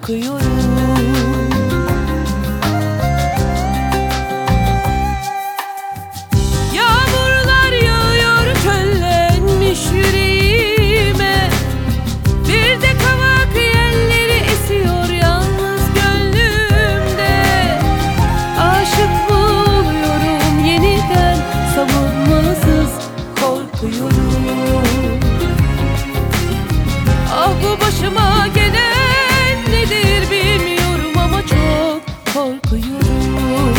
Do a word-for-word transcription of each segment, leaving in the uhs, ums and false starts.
korkuyorum. Yağmurlar yağıyor çöllenmiş yüreğime, bir de kavak yelleri esiyor yalnız gönlümde. Aşık mı oluyorum yeniden, savunmasız korkuyorum. Ah, bu başıma gelen nedir bilmiyorum ama çok korkuyorum.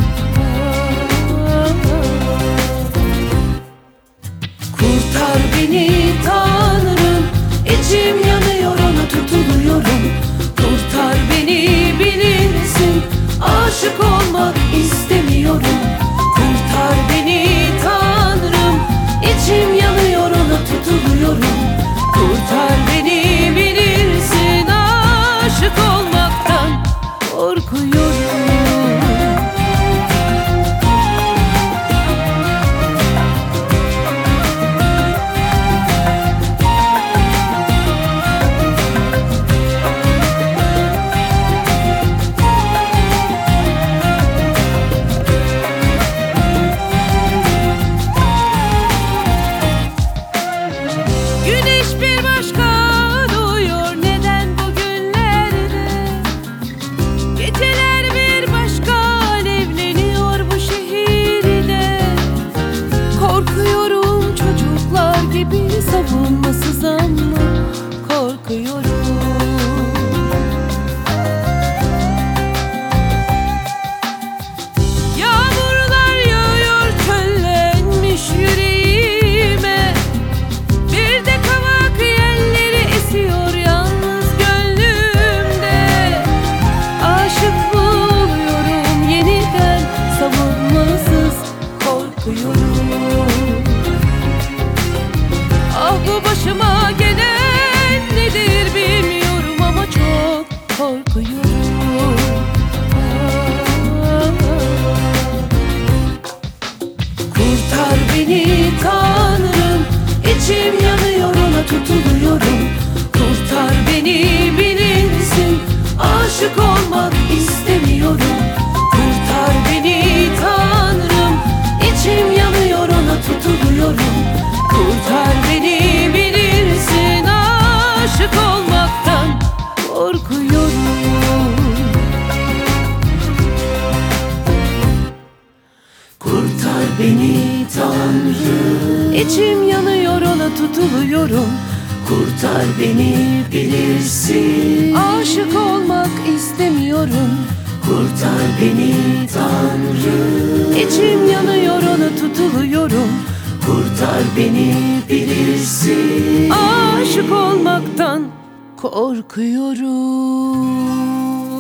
Kurtar beni Tanrım, içim yanıyor ona tutuluyorum. Kurtar beni bilirsin, aşık olmak istemiyorum. Kurtar beni Tanrım, içim yanıyor ona tutuluyorum. Kurtar beni bilirsin, aşık olmaktan korkuyorum. Güneş bir başka doğuyor neden bugünlerde? Geceler bir başka alevleniyor bu şehirde. Korkuyorum çocuklar gibi, savunmasız ama korkuyorum. Yağmurlar yağıyor çöllenmiş yüreğime, bir de kavak yelleri esiyor yalnız gönlümde. Aşık mı oluyorum yeniden, savunmasız korkuyorum. Ah, bu başıma gelen nedir bilmiyorum ama çok korkuyorum. Kurtar beni Tanrım, içim yanıyor ona tutuluyorum. Kurtar beni bilirsin, aşık olmak istemiyorum. Kurtar beni Tanrım, içim yanıyor ona tutuluyorum. Kurtar beni bilirsin, aşık olmaktan korkuyorum. Kurtar beni Tanrım, içim yanıyor ona tutuluyorum. Kurtar beni bilirsin, aşık olmak istemiyorum. Kurtar beni Tanrım, içim yanıyor ona tutuluyorum. Kurtar beni bilirsin, aşık olmaktan korkuyorum.